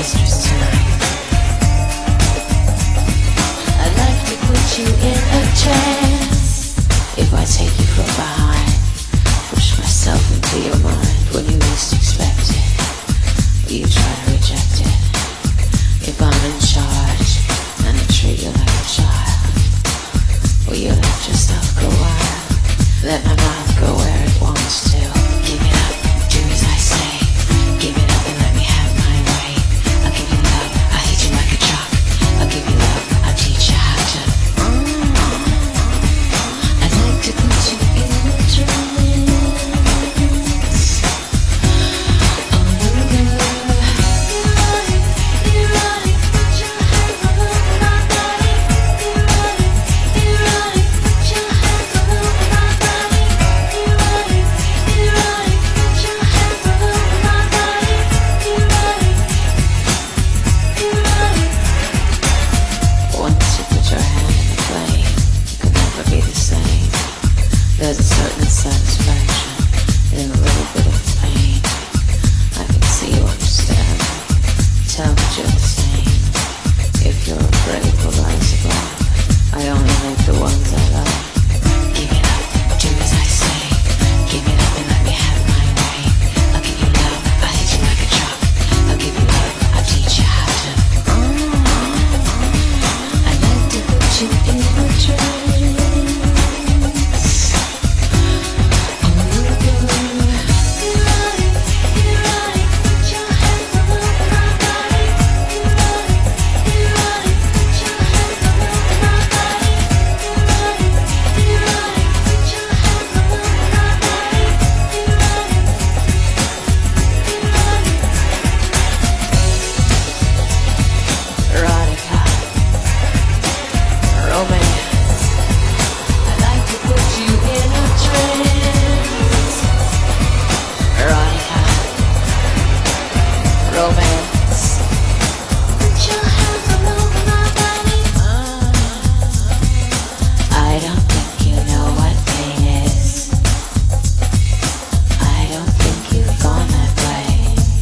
mistress tonight. I'd like to put you in a trance. If I take you from behind, push myself into your mind when you least expect it, you try to reject it. If I'm in charge and I treat you like a child, will you let yourself go wild? Let my mouth go where it wants to. Give it up, do as I say. Give it up and let me have my way. I'll give you love, I'll hit you like a truck. I'll give you love, I'll teach you how to. I'd like to put you in a trance. Oh, erotic, put your hands all over my body. Erotic, put your hands all over my body. Erotic, put your hands all over my body. Erotic. Once you put your hand in the flame, it could never be the same. There's a certain satisfaction in a little bit of pain. I can see you understand. Tell me you're the same. If you're afraid we'll rise above, I only make the ones I love. Give it up, do as I say. Give it up and let me have my way. I'll give you love, I'll hit you like a truck. I'll give you love, I'll teach you how to. I'd like to put you in a trance. Erotic, put your hands all over my body. Erotic, put your hands all over my body. Erotic, put your hands all over my body. Erotica, romance. I'd like to put you in a trance. Erotica, romance. Put your hands all over my body. I don't think you know what pain is. I don't think you've gone that way.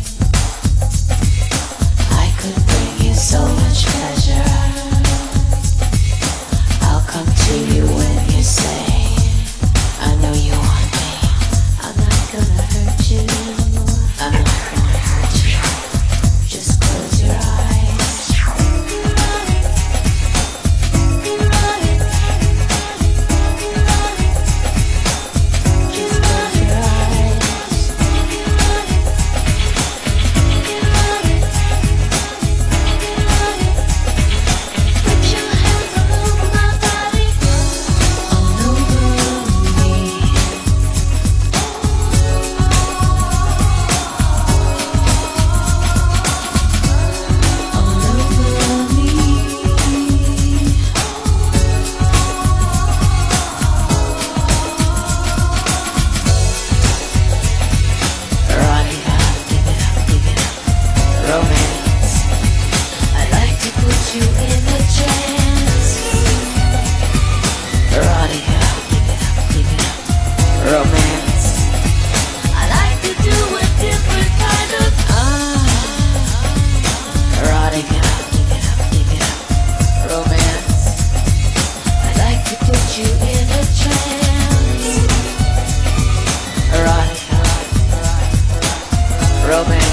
I could bring you so much pleasure. I'll come to you when you say, I know you want me. I'm not gonna hurt you. I'm not gonna hurt you. Just close your eyes. Erotic, erotic, erotic. Just close your eyes. Erotic, erotic, erotic. Put your hands all over my body. All over me. All over me. Erotica, give it up, give it up. Romance. I'd like to put you in a trance. Erotica, give it up, give it up. Romance. I like to do a different kind of erotica, give it up, give it up. Romance. I'd like to put you in a trance. Erotica, romance.